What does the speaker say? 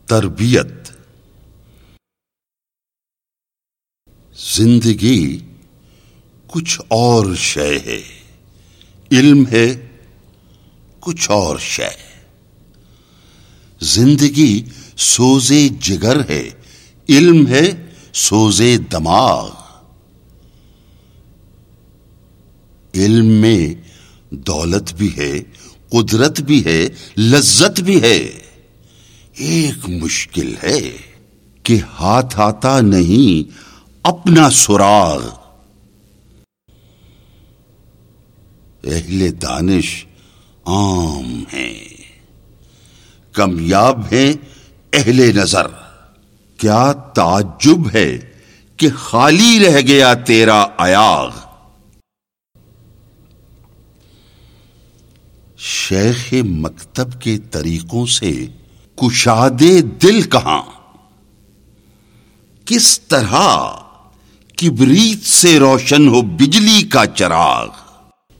تربیت. زندگی کچھ اور شے ہے، علم ہے کچھ اور شے. زندگی سوزے جگر ہے، علم ہے سوزے دماغ. علم میں دولت بھی ہے، قدرت بھی ہے، لذت بھی ہے. ایک مشکل ہے کہ ہاتھ آتا نہیں اپنا سراغ. اہل دانش عام ہیں، کامیاب ہیں اہل نظر. کیا تعجب ہے کہ خالی رہ گیا تیرا ایاغ. شیخ مکتب کے طریقوں سے کشادے دل کہاں. کس طرح کبریت سے روشن ہو بجلی کا چراغ.